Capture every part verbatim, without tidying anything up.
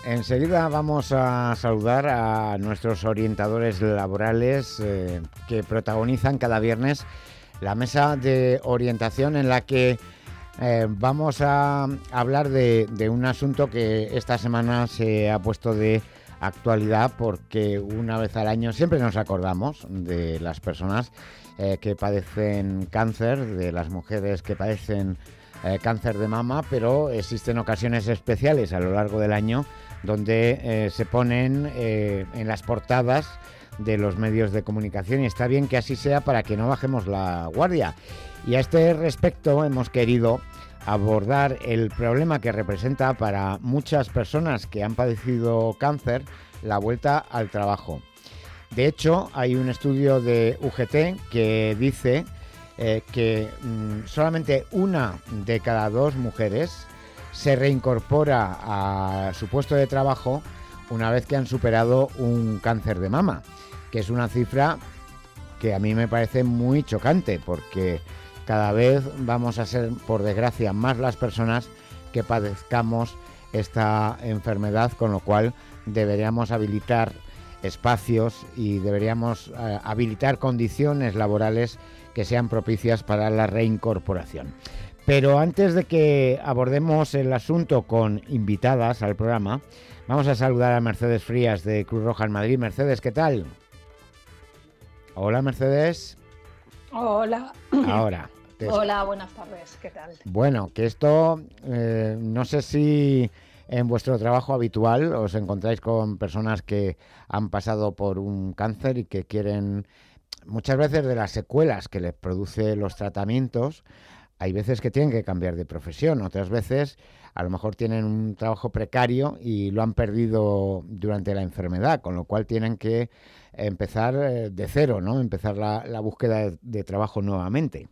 Enseguida vamos a saludar a nuestros orientadores laborales eh, que protagonizan cada viernes la mesa de orientación en la que eh, vamos a hablar de, de un asunto que esta semana se ha puesto de actualidad porque una vez al año siempre nos acordamos de las personas eh, que padecen cáncer, de las mujeres que padecen eh, cáncer de mama, pero existen ocasiones especiales a lo largo del año donde eh, se ponen eh, en las portadas de los medios de comunicación, y está bien que así sea para que no bajemos la guardia. Y a este respecto hemos querido abordar el problema que representa para muchas personas que han padecido cáncer la vuelta al trabajo. De hecho, hay un estudio de U G T que dice eh, que mmm, solamente una de cada dos mujeres se reincorpora a su puesto de trabajo una vez que han superado un cáncer de mama, que es una cifra que a mí me parece muy chocante, porque cada vez vamos a ser, por desgracia, más las personas que padezcamos esta enfermedad, con lo cual deberíamos habilitar espacios y deberíamos eh, habilitar condiciones laborales que sean propicias para la reincorporación. Pero antes de que abordemos el asunto con invitadas al programa, vamos a saludar a Mercedes Frías de Cruz Roja en Madrid. Mercedes, ¿qué tal? Hola, Mercedes. Hola. Ahora. Te... Hola, buenas tardes. ¿Qué tal? Bueno, que esto, eh, no sé si en vuestro trabajo habitual os encontráis con personas que han pasado por un cáncer y que quieren, muchas veces de las secuelas que les produce los tratamientos, hay veces que tienen que cambiar de profesión, otras veces a lo mejor tienen un trabajo precario y lo han perdido durante la enfermedad, con lo cual tienen que empezar de cero, ¿no? Empezar la, la búsqueda de, de trabajo nuevamente.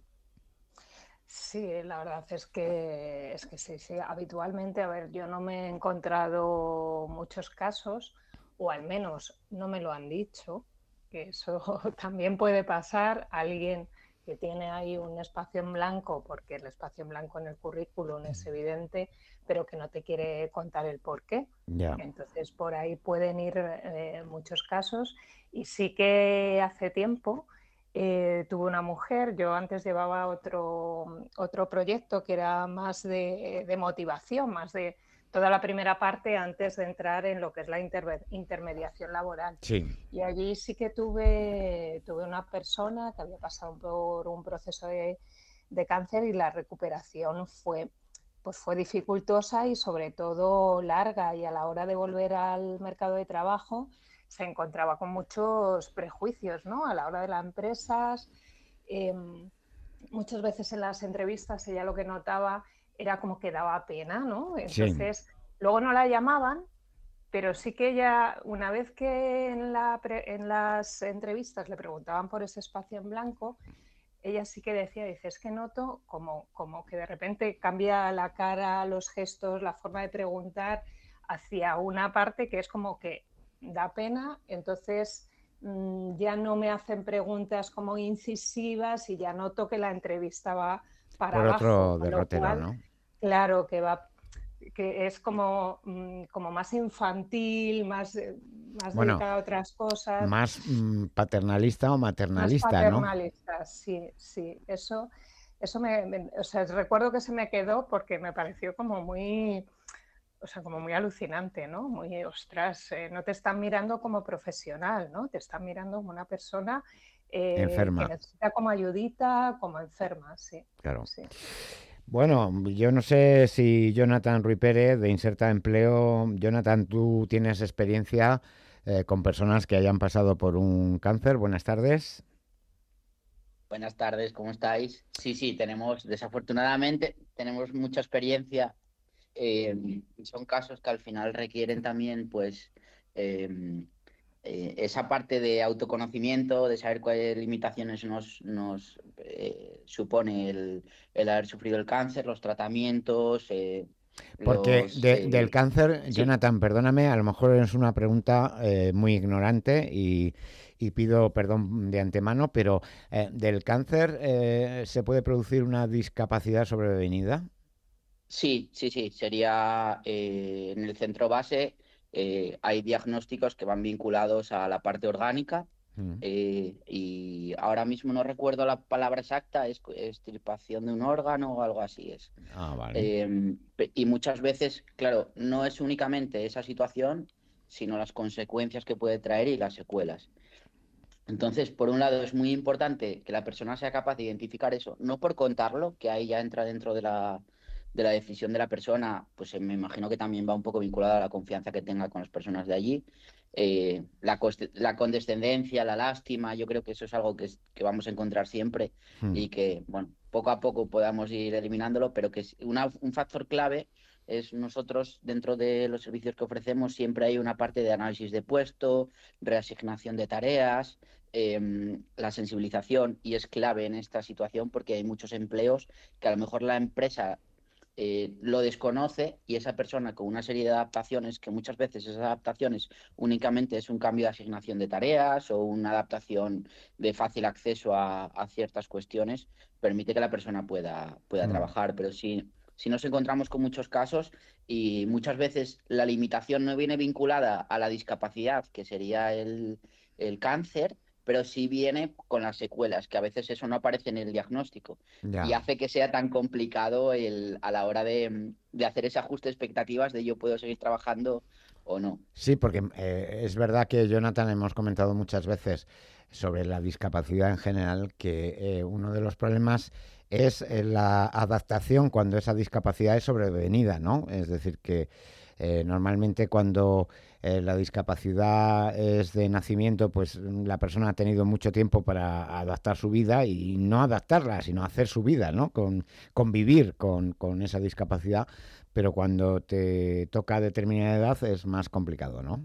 Sí, la verdad es que, es que sí, sí, habitualmente, a ver, yo no me he encontrado muchos casos, o al menos no me lo han dicho, que eso también puede pasar. Alguien que tiene ahí un espacio en blanco, porque el espacio en blanco en el currículum es evidente, pero que no te quiere contar el por qué. Yeah. Entonces, por ahí pueden ir eh, muchos casos. Y sí que hace tiempo eh, tuve una mujer, yo antes llevaba otro, otro proyecto que era más de, de motivación, más de toda la primera parte antes de entrar en lo que es la inter intermediación laboral. Sí. Y allí sí que tuve, tuve una persona que había pasado por un proceso de, de cáncer y la recuperación fue, pues fue dificultosa y sobre todo larga, y a la hora de volver al mercado de trabajo se encontraba con muchos prejuicios, ¿no? A la hora de las empresas, eh, muchas veces en las entrevistas ella lo que notaba era como que daba pena, ¿no? Entonces, sí. Luego no la llamaban, pero sí que ella, una vez que en, la pre, en las entrevistas le preguntaban por ese espacio en blanco, ella sí que decía, dice, es que noto como, como que de repente cambia la cara, los gestos, la forma de preguntar hacia una parte que es como que da pena, entonces mmm, ya no me hacen preguntas como incisivas y ya noto que la entrevista va para por abajo. Otro derrotero, cual, ¿no? Claro, que va que es como, como más infantil, más, más bueno, dedicada a otras cosas. Más mmm, paternalista o maternalista, más paternalista, ¿no? Sí, sí. Eso, eso me, me, o sea, recuerdo que se me quedó porque me pareció como muy, o sea, como muy alucinante, ¿no? Muy, ostras, eh, no te están mirando como profesional, ¿no? Te están mirando como una persona eh, enferma. que necesita como ayudita, como enferma, sí. Claro. Sí. Bueno, yo no sé si Jonathan Ruiz Pérez de Inserta Empleo, Jonathan, tú tienes experiencia eh, con personas que hayan pasado por un cáncer. Buenas tardes. Buenas tardes, ¿cómo estáis? Sí, sí, tenemos, desafortunadamente, tenemos mucha experiencia. Eh, son casos que al final requieren también, pues, eh, eh, esa parte de autoconocimiento, de saber cuáles limitaciones nos, nos eh, supone el, el haber sufrido el cáncer, los tratamientos. Eh, Porque los, de, eh, del cáncer, sí. Jonathan, perdóname, a lo mejor es una pregunta eh, muy ignorante y, y pido perdón de antemano, pero eh, ¿del cáncer eh, se puede producir una discapacidad sobrevenida? Sí, sí, sí, sería eh, en el centro base Eh, hay diagnósticos que van vinculados a la parte orgánica, Mm. eh, y ahora mismo no recuerdo la palabra exacta, es extirpación de un órgano o algo así es. Ah, vale. Eh, pe- y muchas veces, claro, no es únicamente esa situación, sino las consecuencias que puede traer y las secuelas. Entonces, por un lado, es muy importante que la persona sea capaz de identificar eso, no por contarlo, que ahí ya entra dentro de la, de la decisión de la persona, pues eh, me imagino que también va un poco vinculada a la confianza que tenga con las personas de allí. Eh, la, coste- la condescendencia, la lástima, yo creo que eso es algo que, es- que vamos a encontrar siempre Mm. y que, bueno, poco a poco podamos ir eliminándolo, pero que es una- un factor clave es nosotros, dentro de los servicios que ofrecemos, siempre hay una parte de análisis de puesto, reasignación de tareas, eh, la sensibilización, y es clave en esta situación porque hay muchos empleos que a lo mejor la empresa eh, lo desconoce, y esa persona con una serie de adaptaciones, que muchas veces esas adaptaciones únicamente es un cambio de asignación de tareas o una adaptación de fácil acceso a, a ciertas cuestiones, permite que la persona pueda, pueda Mm. trabajar. Pero si, si nos encontramos con muchos casos y muchas veces la limitación no viene vinculada a la discapacidad, que sería el, el cáncer, pero sí viene con las secuelas, que a veces eso no aparece en el diagnóstico y Ya. hace que sea tan complicado el, a la hora de, de hacer ese ajuste de expectativas de yo puedo seguir trabajando o no. Sí, porque eh, es verdad que, Jonathan, hemos comentado muchas veces sobre la discapacidad en general, que eh, uno de los problemas es eh, la adaptación cuando esa discapacidad es sobrevenida, ¿no? Es decir, que eh, normalmente cuando eh, la discapacidad es de nacimiento, pues la persona ha tenido mucho tiempo para adaptar su vida y no adaptarla, sino hacer su vida, ¿no? Con, convivir con, con esa discapacidad, pero cuando te toca determinada edad es más complicado, ¿no?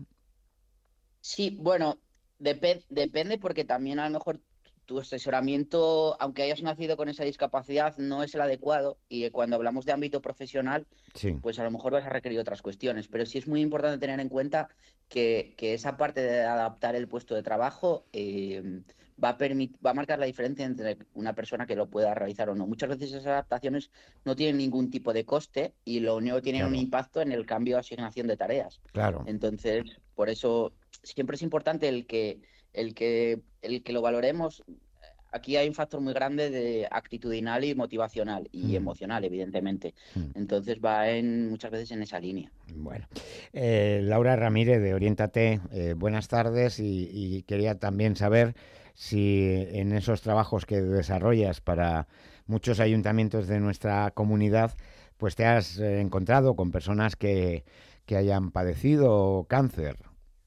Sí, bueno, depe- depende porque también a lo mejor tu asesoramiento, aunque hayas nacido con esa discapacidad, no es el adecuado, y cuando hablamos de ámbito profesional, Sí, pues a lo mejor vas a requerir otras cuestiones, pero sí es muy importante tener en cuenta que, que esa parte de adaptar el puesto de trabajo eh, va a permit- va a marcar la diferencia entre una persona que lo pueda realizar o no. Muchas veces esas adaptaciones no tienen ningún tipo de coste y lo único que tienen un claro, impacto en el cambio de asignación de tareas. claro. Entonces, por eso siempre es importante el que, el que, el que lo valoremos. Aquí hay un factor muy grande de actitudinal y motivacional y Mm, emocional, evidentemente. mm. Entonces va en, muchas veces en esa línea. Bueno, eh, Laura Ramírez de Oriéntate, eh, buenas tardes y, y quería también saber si en esos trabajos que desarrollas para muchos ayuntamientos de nuestra comunidad, pues te has eh, encontrado con personas que, que hayan padecido cáncer.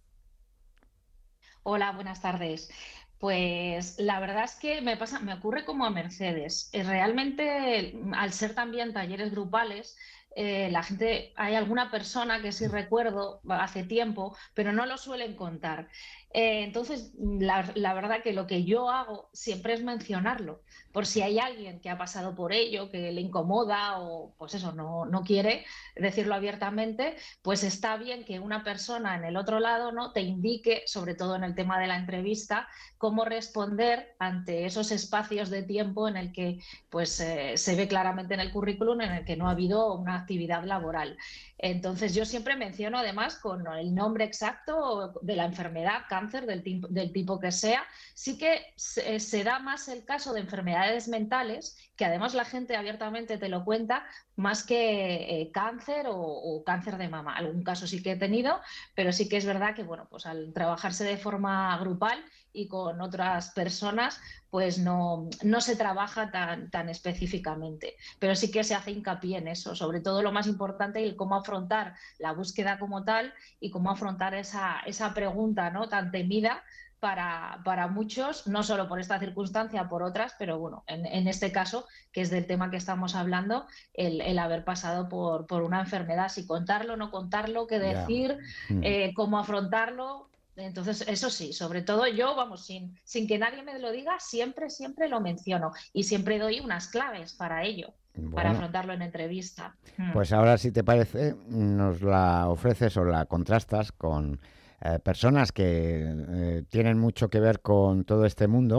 Hola, buenas tardes. Pues la verdad es que me pasa, me ocurre como a Mercedes. Eh, Realmente, mm, al ser también talleres grupales, eh, la gente, hay alguna persona que sí recuerdo hace tiempo, pero no lo suelen contar. Eh, entonces, mm, la, la verdad que lo que yo hago siempre es mencionarlo, por si hay alguien que ha pasado por ello, que le incomoda o pues eso, no, no quiere decirlo abiertamente, pues está bien que una persona en el otro lado, ¿no?, te indique, sobre todo en el tema de la entrevista, cómo responder ante esos espacios de tiempo en el que pues, eh, se ve claramente en el currículum en el que no ha habido una actividad laboral. Entonces yo siempre menciono además con el nombre exacto de la enfermedad, cáncer del tipo, del tipo que sea. Sí que se, se da más el caso de enfermedades mentales, que además la gente abiertamente te lo cuenta, más que eh, cáncer o, o cáncer de mama. Algún caso sí que he tenido, pero sí que es verdad que, bueno, pues al trabajarse de forma grupal y con otras personas, pues no, no se trabaja tan, tan específicamente. Pero sí que se hace hincapié en eso, sobre todo lo más importante, el cómo afrontar la búsqueda como tal y cómo afrontar esa, esa pregunta, ¿no?, tan temida para, para muchos, no solo por esta circunstancia, por otras, pero bueno, en, en este caso, que es del tema que estamos hablando, el, el haber pasado por, por, una enfermedad, si contarlo, no contarlo, qué Ya. decir, Mm. eh, cómo afrontarlo. Entonces, eso sí, sobre todo yo, vamos, sin, sin que nadie me lo diga, siempre, siempre lo menciono y siempre doy unas claves para ello, para Bueno, afrontarlo en entrevista. Mm. pues ahora, si te parece, nos la ofreces o la contrastas con eh, personas que eh, tienen mucho que ver con todo este mundo,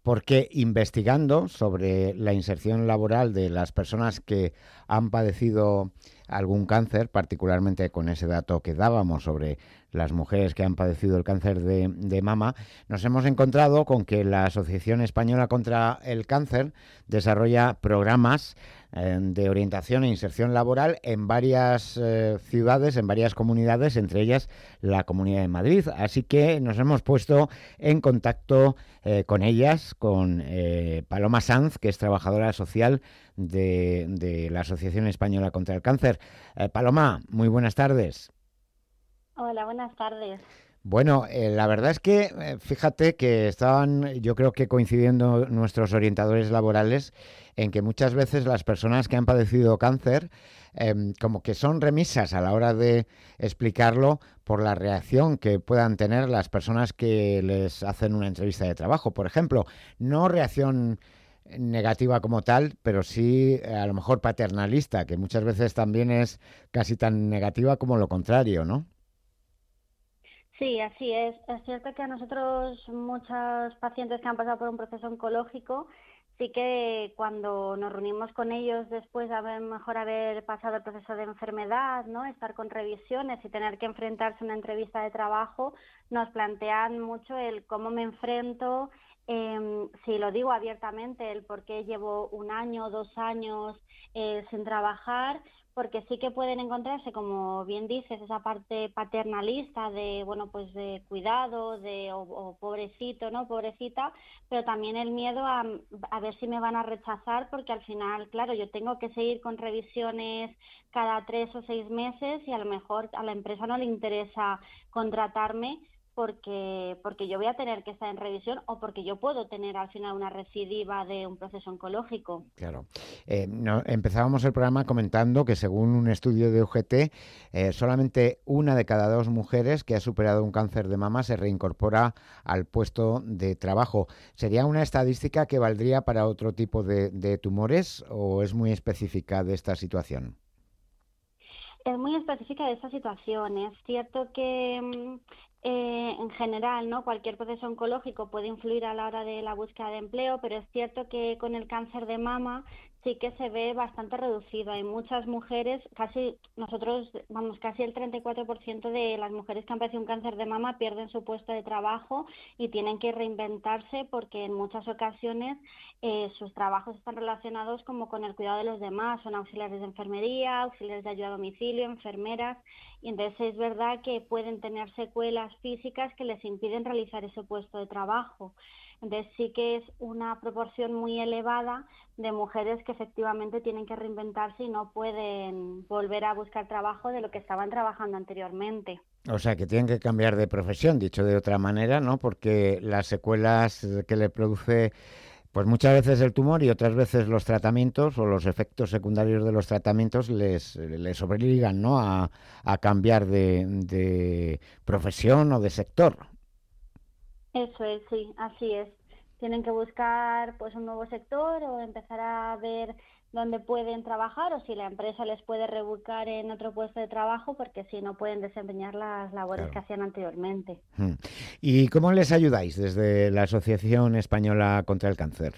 porque investigando sobre la inserción laboral de las personas que han padecido algún cáncer, particularmente con ese dato que dábamos sobre las mujeres que han padecido el cáncer de, de mama, nos hemos encontrado con que la Asociación Española contra el Cáncer desarrolla programas eh, de orientación e inserción laboral en varias eh, ciudades, en varias comunidades, entre ellas la Comunidad de Madrid. Así que nos hemos puesto en contacto eh, con ellas, con eh, Paloma Sanz, que es trabajadora social de, de la Asociación Española contra el Cáncer. Eh, Paloma, muy buenas tardes. Hola, buenas tardes. Bueno, eh, la verdad es que eh, fíjate que estaban, yo creo que coincidiendo nuestros orientadores laborales en que muchas veces las personas que han padecido cáncer eh, como que son remisas a la hora de explicarlo por la reacción que puedan tener las personas que les hacen una entrevista de trabajo, por ejemplo. No reacción negativa como tal, pero sí eh, a lo mejor paternalista, que muchas veces también es casi tan negativa como lo contrario, ¿no? Sí, así es. Es cierto que a nosotros, muchos pacientes que han pasado por un proceso oncológico, sí que cuando nos reunimos con ellos después de haber, mejor haber pasado el proceso de enfermedad, ¿no? Estar con revisiones y tener que enfrentarse a una entrevista de trabajo, nos plantean mucho el cómo me enfrento, eh, si lo digo abiertamente, el por qué llevo un año, dos años eh, sin trabajar, porque sí que pueden encontrarse, como bien dices, esa parte paternalista de, bueno, pues de cuidado, de o, o pobrecito, ¿no? Pobrecita, pero también el miedo a, a ver si me van a rechazar, porque al final, claro, yo tengo que seguir con revisiones cada tres o seis meses y a lo mejor a la empresa no le interesa contratarme porque porque yo voy a tener que estar en revisión o porque yo puedo tener al final una recidiva de un proceso oncológico. Claro. Eh, no, empezábamos el programa comentando que según un estudio de U G T, eh, solamente una de cada dos mujeres que ha superado un cáncer de mama se reincorpora al puesto de trabajo. ¿Sería una estadística que valdría para otro tipo de, de tumores o es muy específica de esta situación? Es muy específica de esta situación. Es cierto que eh, en general, ¿no? Cualquier proceso oncológico puede influir a la hora de la búsqueda de empleo, pero es cierto que con el cáncer de mama sí que se ve bastante reducido. Hay muchas mujeres, casi nosotros, vamos, casi el treinta y cuatro por ciento de las mujeres que han padecido un cáncer de mama pierden su puesto de trabajo y tienen que reinventarse porque en muchas ocasiones eh, sus trabajos están relacionados como con el cuidado de los demás. Son auxiliares de enfermería, auxiliares de ayuda a domicilio, enfermeras, y entonces es verdad que pueden tener secuelas físicas que les impiden realizar ese puesto de trabajo. Entonces sí que es una proporción muy elevada de mujeres que efectivamente tienen que reinventarse y no pueden volver a buscar trabajo de lo que estaban trabajando anteriormente. O sea, que tienen que cambiar de profesión, dicho de otra manera, ¿no? Porque las secuelas que le produce, pues muchas veces el tumor y otras veces los tratamientos o los efectos secundarios de los tratamientos les, les obligan, ¿no? a, a cambiar de, de profesión o de sector. Eso es, sí, así es. Tienen que buscar pues un nuevo sector o empezar a ver dónde pueden trabajar o si la empresa les puede reubicar en otro puesto de trabajo porque si no pueden desempeñar las labores claro. que hacían anteriormente. ¿Y cómo les ayudáis desde la Asociación Española contra el Cáncer?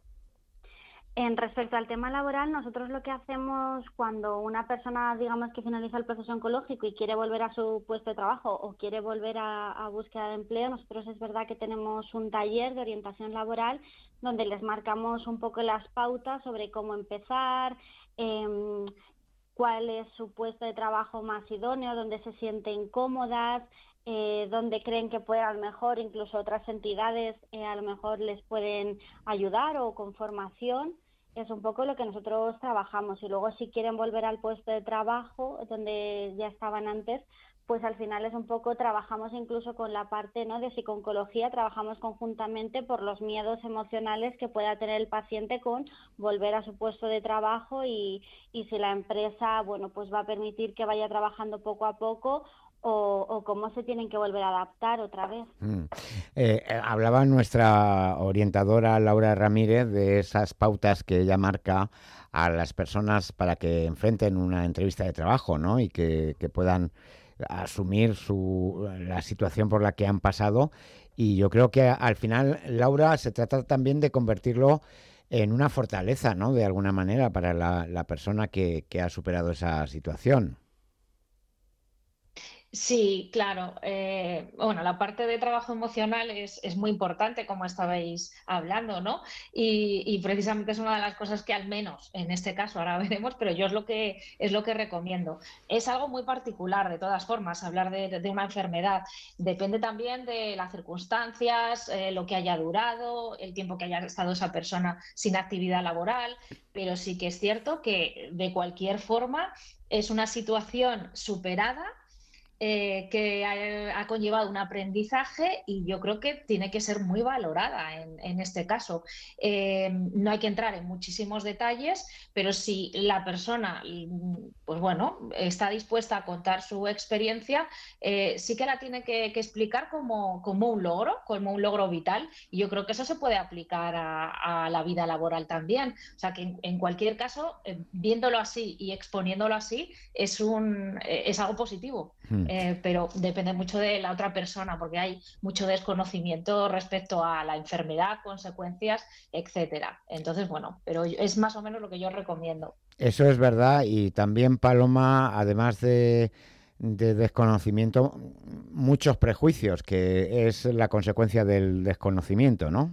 En respecto al tema laboral, nosotros lo que hacemos cuando una persona, digamos, que finaliza el proceso oncológico y quiere volver a su puesto de trabajo o quiere volver a, a búsqueda de empleo, nosotros es verdad que tenemos un taller de orientación laboral donde les marcamos un poco las pautas sobre cómo empezar, eh, cuál es su puesto de trabajo más idóneo, dónde se sienten cómodas, eh, donde creen que puede a lo mejor incluso otras entidades eh, a lo mejor les pueden ayudar o con formación. Es un poco lo que nosotros trabajamos y luego si quieren volver al puesto de trabajo donde ya estaban antes, pues al final es un poco, trabajamos incluso con la parte, ¿no?, de psicooncología, trabajamos conjuntamente por los miedos emocionales que pueda tener el paciente con volver a su puesto de trabajo y, y si la empresa, bueno, pues va a permitir que vaya trabajando poco a poco o, o cómo se tienen que volver a adaptar otra vez. Mm. Eh, hablaba nuestra orientadora Laura Ramírez de esas pautas que ella marca a las personas para que enfrenten una entrevista de trabajo, ¿no? Y que, que puedan asumir su, la situación por la que han pasado Y yo creo que al final, Laura, se trata también de convertirlo en una fortaleza, ¿no? De alguna manera para la, la persona que, que ha superado esa situación. Sí, claro. Eh, bueno, la parte de trabajo emocional es, es muy importante, como estabais hablando, ¿no? Y, y precisamente es una de las cosas que al menos en este caso, ahora veremos, pero yo es lo que, es lo que recomiendo. Es algo muy particular, de todas formas, hablar de, de una enfermedad. Depende también de las circunstancias, eh, lo que haya durado, el tiempo que haya estado esa persona sin actividad laboral, pero sí que es cierto que de cualquier forma es una situación superada, eh, que ha, ha conllevado un aprendizaje y yo creo que tiene que ser muy valorada en, en este caso. Eh, no hay que entrar en muchísimos detalles, pero si la persona, pues bueno, está dispuesta a contar su experiencia, eh, sí que la tiene que, que explicar como, como un logro, como un logro vital, y yo creo que eso se puede aplicar a, a la vida laboral también. O sea que en, en cualquier caso, eh, viéndolo así y exponiéndolo así, es, un, eh, es algo positivo. Hmm. Eh, pero depende mucho de la otra persona, porque hay mucho desconocimiento respecto a la enfermedad, consecuencias, etcétera. Entonces, bueno, pero es más o menos lo que yo recomiendo. Eso es verdad, y también, Paloma, además de, de desconocimiento, muchos prejuicios, que es la consecuencia del desconocimiento, ¿no?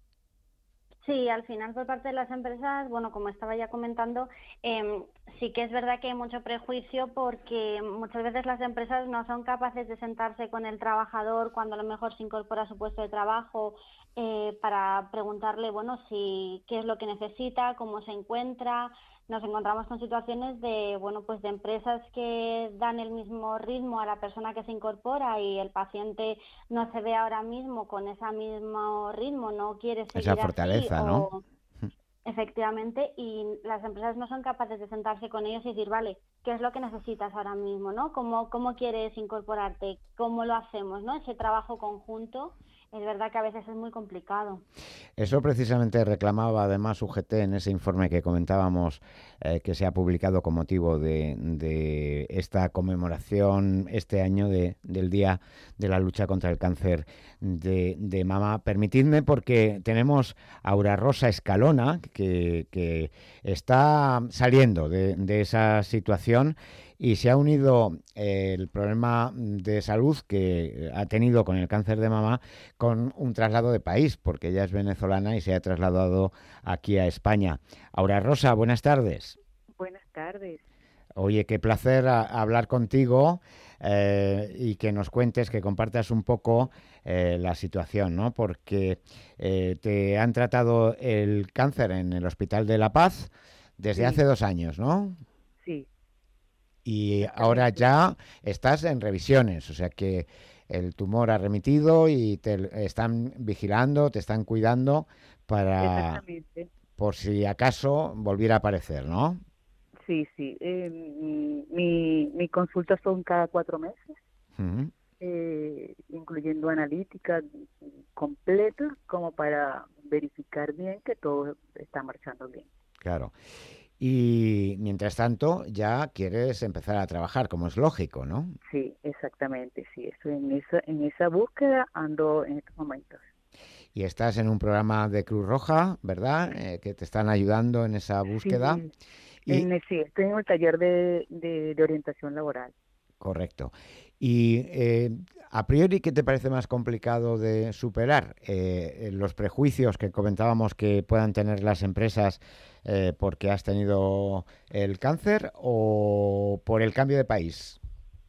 Sí, al final por parte de las empresas, bueno, como estaba ya comentando, eh, sí que es verdad que hay mucho prejuicio porque muchas veces las empresas no son capaces de sentarse con el trabajador cuando a lo mejor se incorpora a su puesto de trabajo, eh, para preguntarle, bueno, si qué es lo que necesita, cómo se encuentra. Nos encontramos con situaciones de, bueno, pues de empresas que dan el mismo ritmo a la persona que se incorpora y el paciente no se ve ahora mismo con ese mismo ritmo, no quiere Esa seguir así fortaleza, ¿no? o efectivamente, y las empresas no son capaces de sentarse con ellos y decir, vale, ¿qué es lo que necesitas ahora mismo, no? ¿Cómo, cómo quieres incorporarte? ¿Cómo lo hacemos, no? Ese trabajo conjunto, es verdad que a veces es muy complicado. Eso precisamente reclamaba además U G T en ese informe que comentábamos, eh, que se ha publicado con motivo de, de esta conmemoración este año de, del Día de la Lucha contra el Cáncer de, de Mama. Permitidme, porque tenemos a Aura Rosa Escalona, que, que está saliendo de, de esa situación, y se ha unido eh, el problema de salud que ha tenido con el cáncer de mama con un traslado de país, porque ella es venezolana y se ha trasladado aquí a España. Aura Rosa, buenas tardes. Buenas tardes. Oye, qué placer a, a hablar contigo, eh, y que nos cuentes, que compartas un poco eh, la situación, ¿no? Porque eh, te han tratado el cáncer en el Hospital de La Paz desde Sí. hace dos años, ¿no? Sí. Y ahora ya estás en revisiones, o sea que el tumor ha remitido y te están vigilando, te están cuidando para, Exactamente. por si acaso volviera a aparecer, ¿no? Sí, sí. Eh, mi, mi consulta son cada cuatro meses, Uh-huh. eh, incluyendo analítica completa, como para verificar bien que todo está marchando bien. Claro. Y mientras tanto ya quieres empezar a trabajar, como es lógico, ¿no? Sí, exactamente, sí. Eso, en esa, en esa búsqueda ando en estos momentos. Y estás en un programa de Cruz Roja, ¿verdad? Eh, que te están ayudando en esa búsqueda. Sí, Y, en, el- sí, estoy en el taller de, de, de orientación laboral. correcto. Y eh, a priori, ¿qué te parece más complicado de superar? Eh, los prejuicios que comentábamos que puedan tener las empresas eh, porque has tenido el cáncer, o por el cambio de país.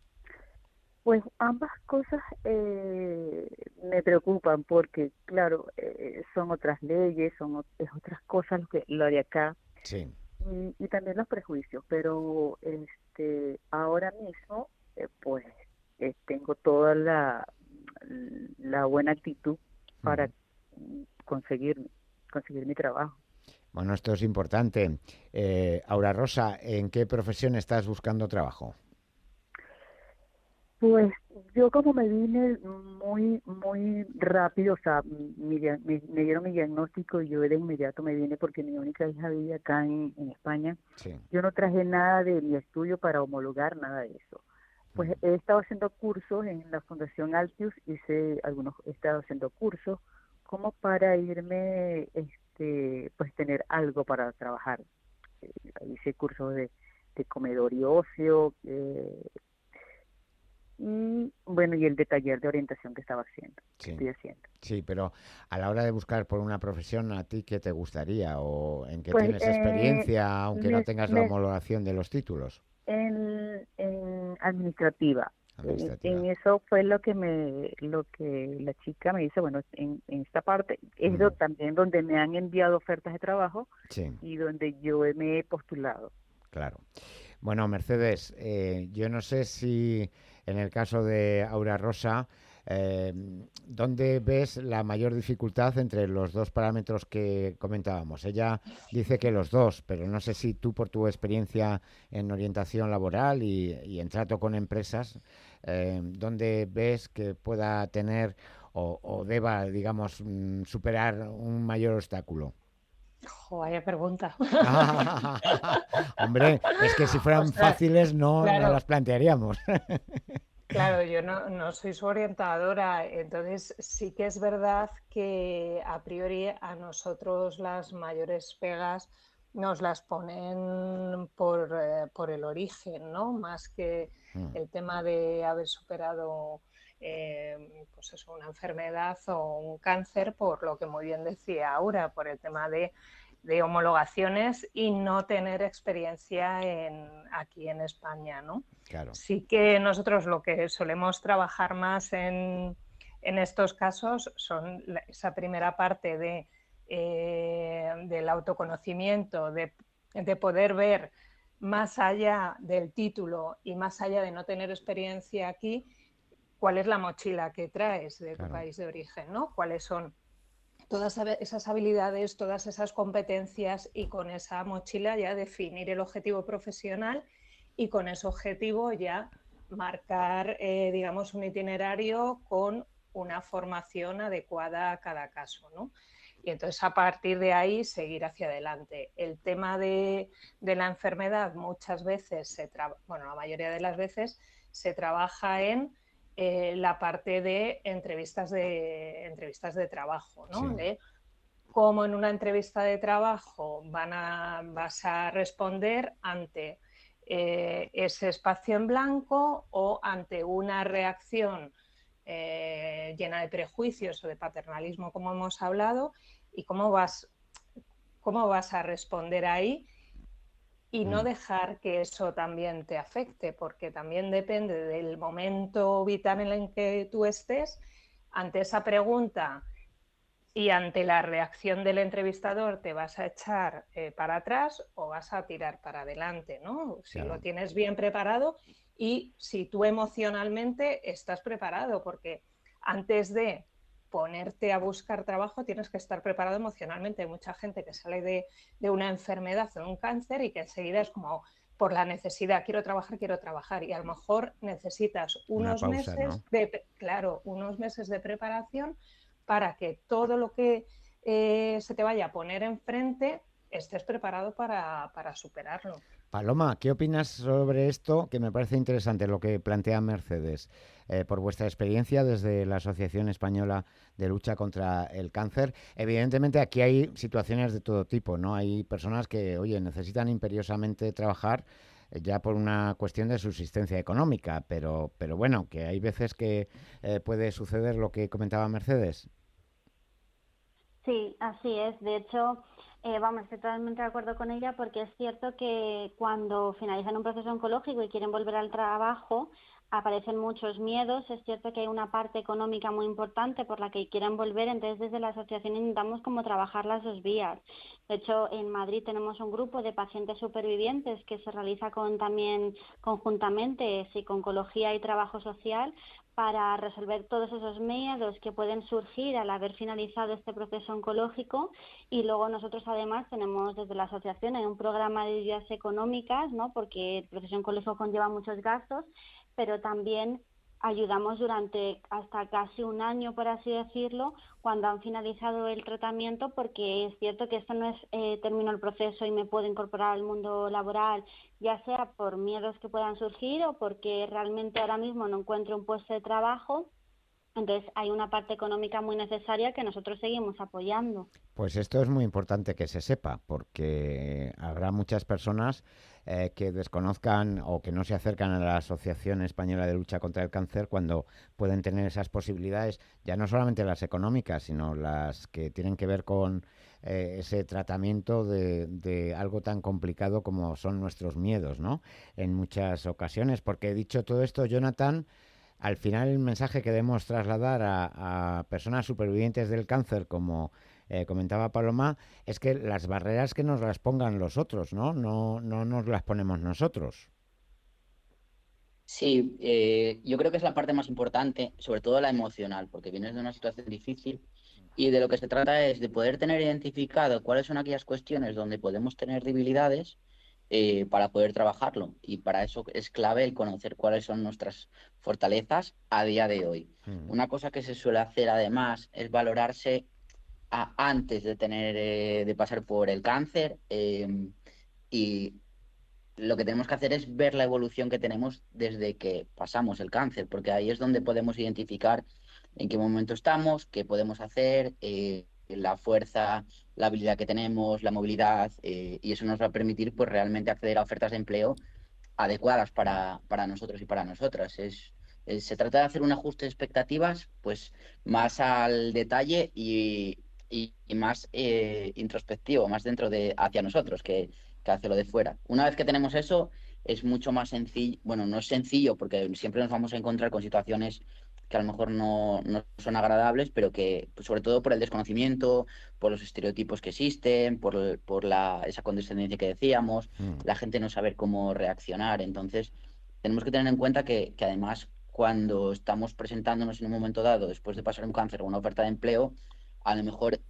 Pues ambas cosas eh, me preocupan porque, claro, eh, son otras leyes, son ot- es otras cosas lo, que, lo de acá Sí. y, y también los prejuicios, pero este ahora mismo eh, pues eh, tengo toda la, la buena actitud para Ujú. mm, conseguir, conseguir mi trabajo. Bueno, esto es importante. Eh, Aura Rosa, ¿en qué profesión estás buscando trabajo? Pues yo como me vine muy, muy rápido, o sea, mi dia- me, me dieron mi diagnóstico y yo de inmediato me vine porque mi única hija vivía acá en, en España. Sí. Yo no traje nada de mi estudio para homologar, nada de eso. pues he estado haciendo cursos en la Fundación Altius, hice algunos, he estado haciendo cursos como para irme, este, pues tener algo para trabajar. Eh, hice cursos de, de comedor y ocio, eh, y bueno, y el de taller de orientación que estaba haciendo, que Sí. estoy haciendo. Sí, pero a la hora de buscar por una profesión, ¿a ti qué te gustaría o en qué Pues tienes eh, experiencia, aunque no me, tengas la me, homologación de los títulos? en, en administrativa. En, Administrativa. en eso fue lo que me, lo que la chica me dice, bueno, en, en esta parte es do- Ujú. también donde me han enviado ofertas de trabajo Sí, y donde yo me he postulado. claro. Bueno, Mercedes, eh, yo no sé si en el caso de Aura Rosa, eh, ¿dónde ves la mayor dificultad entre los dos parámetros que comentábamos? Ella dice que los dos, pero no sé si tú por tu experiencia en orientación laboral y, y en trato con empresas, eh, ¿dónde ves que pueda tener o, o deba, digamos, mm, superar un mayor obstáculo? Jo, vaya pregunta. Hombre, es que si fueran Ostras, fáciles no, no las claro, plantearíamos. claro, yo no, no soy su orientadora, entonces sí que es verdad que a priori a nosotros las mayores pegas nos las ponen por, eh, por el origen, ¿no? Más que Mm, el tema de haber superado eh, pues eso, una enfermedad o un cáncer, por lo que muy bien decía Aura, por el tema de, de homologaciones y no tener experiencia en, aquí en España, ¿no? claro, Sí que nosotros lo que solemos trabajar más en, en estos casos son la, esa primera parte de, eh, del autoconocimiento, de, de poder ver más allá del título y más allá de no tener experiencia aquí, cuál es la mochila que traes de tu claro. país de origen, ¿no? Cuáles son todas esas habilidades, todas esas competencias y con esa mochila ya definir el objetivo profesional y con ese objetivo ya marcar, eh, digamos, un itinerario con una formación adecuada a cada caso, ¿no? Y entonces a partir de ahí seguir hacia adelante. El tema de, de la enfermedad muchas veces, se bueno, la mayoría de las veces se trabaja en eh, la parte de entrevistas de, entrevistas de trabajo, ¿no? Sí, De cómo en una entrevista de trabajo van a, vas a responder ante eh, ese espacio en blanco o ante una reacción eh, llena de prejuicios o de paternalismo, como hemos hablado, y cómo vas, cómo vas a responder ahí y no mm, dejar que eso también te afecte, porque también depende del momento vital en el que tú estés, ante esa pregunta y ante la reacción del entrevistador te vas a echar eh, para atrás o vas a tirar para adelante, ¿no? Si lo claro. tienes bien preparado y si tú emocionalmente estás preparado, porque antes de ponerte a buscar trabajo tienes que estar preparado emocionalmente. Hay mucha gente que sale de, de una enfermedad o de un cáncer y que enseguida es como por la necesidad, quiero trabajar, quiero trabajar, y a lo mejor necesitas Una unos pausa, meses ¿no? de, claro, unos meses de preparación para que todo lo que eh, se te vaya a poner enfrente estés preparado para, para superarlo. Paloma, ¿qué opinas sobre esto? Que me parece interesante lo que plantea Mercedes. Eh, por vuestra experiencia desde la Asociación Española de Lucha contra el Cáncer, evidentemente aquí hay situaciones de todo tipo, ¿no? Hay personas que, oye, necesitan imperiosamente trabajar eh, ya por una cuestión de subsistencia económica, pero, pero bueno, que hay veces que eh, puede suceder lo que comentaba Mercedes. Sí, así es. De hecho, eh, vamos, estoy totalmente de acuerdo con ella porque es cierto que cuando finalizan un proceso oncológico y quieren volver al trabajo, aparecen muchos miedos. Es cierto que hay una parte económica muy importante por la que quieren volver, entonces desde la asociación intentamos como trabajar las dos vías. De hecho, en Madrid tenemos un grupo de pacientes supervivientes que se realiza con también conjuntamente psico-oncología y trabajo social para resolver todos esos miedos que pueden surgir al haber finalizado este proceso oncológico. Y luego nosotros además tenemos desde la asociación hay un programa de ayudas económicas, ¿no? Porque el proceso oncológico conlleva muchos gastos, pero también ayudamos durante hasta casi un año, por así decirlo, cuando han finalizado el tratamiento, porque es cierto que esto no es eh, termino el proceso y me puedo incorporar al mundo laboral, ya sea por miedos que puedan surgir o porque realmente ahora mismo no encuentro un puesto de trabajo. Entonces hay una parte económica muy necesaria que nosotros seguimos apoyando. Pues esto es muy importante que se sepa, porque habrá muchas personas eh, que desconozcan o que no se acercan a la Asociación Española de Lucha contra el Cáncer cuando pueden tener esas posibilidades, ya no solamente las económicas, sino las que tienen que ver con eh, ese tratamiento de, de algo tan complicado como son nuestros miedos, ¿no? En muchas ocasiones, porque dicho todo esto, Jonathan, al final el mensaje que debemos trasladar a, a personas supervivientes del cáncer, como eh, comentaba Paloma, es que las barreras que nos las pongan los otros, ¿no? No, no nos las ponemos nosotros. Sí, eh, yo creo que es la parte más importante, sobre todo la emocional, porque vienes de una situación difícil y de lo que se trata es de poder tener identificado cuáles son aquellas cuestiones donde podemos tener debilidades eh, para poder trabajarlo. Y para eso es clave el conocer cuáles son nuestras fortalezas a día de hoy. Mm. Una cosa que se suele hacer además es valorarse a- antes de tener, eh, de pasar por el cáncer eh, y lo que tenemos que hacer es ver la evolución que tenemos desde que pasamos el cáncer, porque ahí es donde podemos identificar en qué momento estamos, qué podemos hacer, eh, la fuerza, la habilidad que tenemos, la movilidad, eh, y eso nos va a permitir pues realmente acceder a ofertas de empleo adecuadas para, para nosotros y para nosotras. Es, es- se trata de hacer un ajuste de expectativas pues más al detalle y, y- y más eh, introspectivo, más dentro de hacia nosotros que, que hacia lo de fuera. Una vez que tenemos eso, es mucho más sencillo, bueno, no es sencillo porque siempre nos vamos a encontrar con situaciones que a lo mejor no, no son agradables, pero que pues, sobre todo por el desconocimiento, por los estereotipos que existen, por, el- por la, esa condescendencia que decíamos, Mm. la gente no saber cómo reaccionar. Entonces, tenemos que tener en cuenta que, que además cuando estamos presentándonos en un momento dado, después de pasar un cáncer o una oferta de empleo, a lo mejor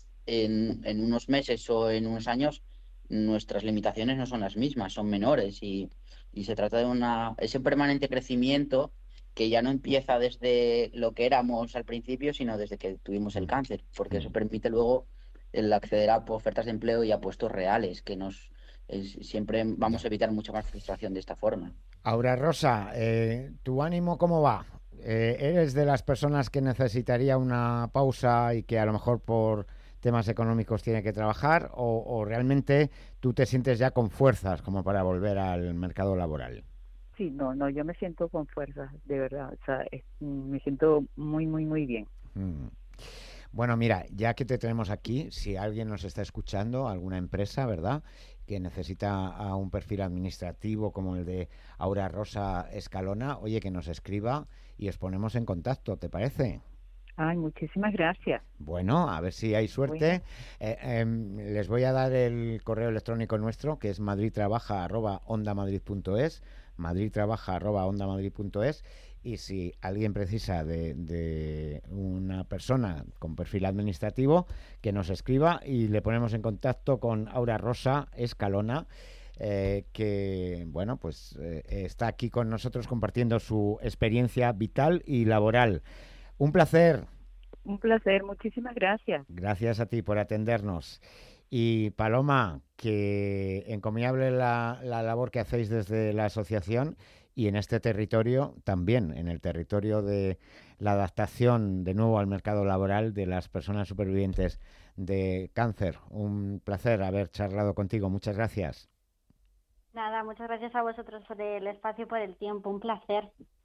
en, en unos meses o en unos años nuestras limitaciones no son las mismas, son menores y, y se trata de una, ese permanente crecimiento que ya no empieza desde lo que éramos al principio, sino desde que tuvimos el Mm. cáncer, porque eso Mm. permite luego el acceder a ofertas de empleo y a puestos reales, que nos es- siempre vamos Ya. a evitar mucha más frustración de esta forma. Aura Rosa, eh, ¿tu ánimo cómo va? Eh, ¿eres de las personas que necesitaría una pausa y que a lo mejor por temas económicos tiene que trabajar o, o realmente tú te sientes ya con fuerzas como para volver al mercado laboral? Sí, no, no, yo me siento con fuerza, de verdad, o sea, es- mm, me siento muy, muy, muy bien. Mm. Bueno, mira, ya que te tenemos aquí, si alguien nos está escuchando, alguna empresa, ¿verdad?, que necesita a un perfil administrativo como el de Aura Rosa Escalona, oye, que nos escriba y os ponemos en contacto, ¿te parece? Ay, muchísimas gracias. Bueno, a ver si hay Bueno, suerte. Eh, em, les voy a dar el correo electrónico nuestro, que es madridtrabaja arroba ondamadrid.es, madridtrabaja arroba ondamadrid.es, y si alguien precisa de, de una persona con perfil administrativo, que nos escriba y le ponemos en contacto con Aura Rosa Escalona, eh, que bueno, pues eh, está aquí con nosotros compartiendo su experiencia vital y laboral. Un placer. un placer, muchísimas gracias. Gracias a ti por atendernos. Y Paloma, que encomiable la, la labor que hacéis desde la asociación y en este territorio también, en el territorio de la adaptación de nuevo al mercado laboral de las personas supervivientes de cáncer. Un placer haber charlado contigo. Muchas gracias. Nada, muchas gracias a vosotros por el espacio y por el tiempo. Un placer.